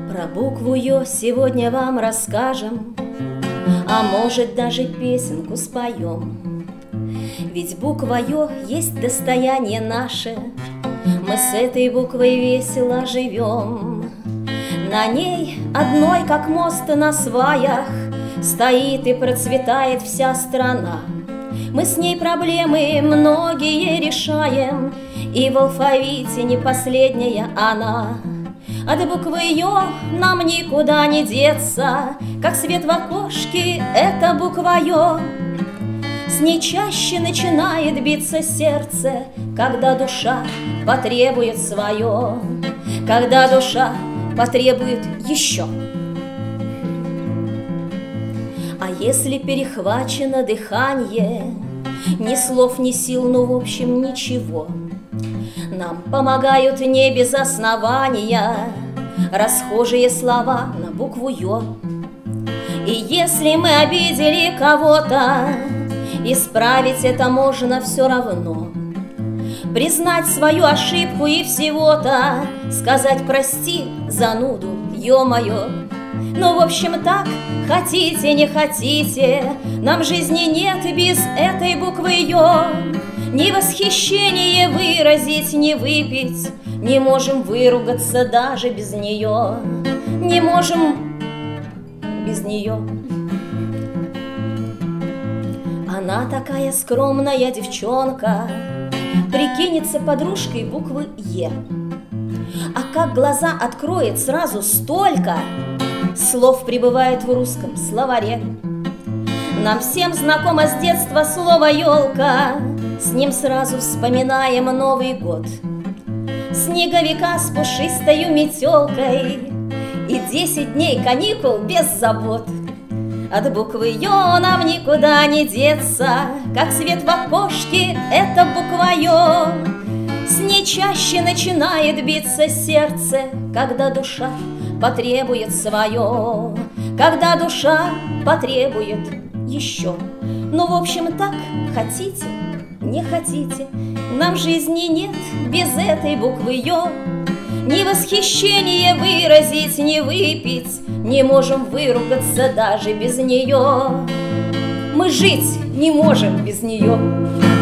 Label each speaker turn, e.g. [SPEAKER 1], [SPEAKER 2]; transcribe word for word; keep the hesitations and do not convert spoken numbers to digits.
[SPEAKER 1] Про букву Ё сегодня вам расскажем, а может даже песенку споем. Ведь буква Ё есть достояние наше, мы с этой буквой весело живем. На ней одной, как мост на сваях, стоит и процветает вся страна. Мы с ней проблемы многие решаем, и в алфавите не последняя она. От буквы Ё нам никуда не деться, как свет в окошке — это буква Ё. С ней чаще начинает биться сердце, когда душа потребует свое, когда душа потребует еще. А если перехвачено дыхание, ни слов, ни сил, ну в общем ничего, нам помогают не без основания расхожие слова на букву Ё. И если мы обидели кого-то, исправить это можно все равно. Признать свою ошибку и всего-то сказать прости, зануду, ё-моё. Ну, в общем, так, хотите, не хотите, нам жизни нет без этой буквы Ё. Ни восхищение выразить, ни выпить, не можем выругаться даже без нее, не можем без нее. Она такая скромная девчонка, прикинется подружкой буквы Е. А как глаза откроет, сразу столько слов прибывает в русском словаре. Нам всем знакомо с детства слово «елка», с ним сразу вспоминаем Новый год. Снеговика с пушистою метелкой и десять дней каникул без забот. От буквы Ё нам никуда не деться, как свет в окошке — это буква Ё. С ней чаще начинает биться сердце, когда душа потребует свое, когда душа потребует еще. Ну, в общем, так, хотите, не хотите, нам жизни нет без этой буквы Ё. Ни восхищение выразить, ни выпить, не можем выругаться даже без нее. Мы жить не можем без нее.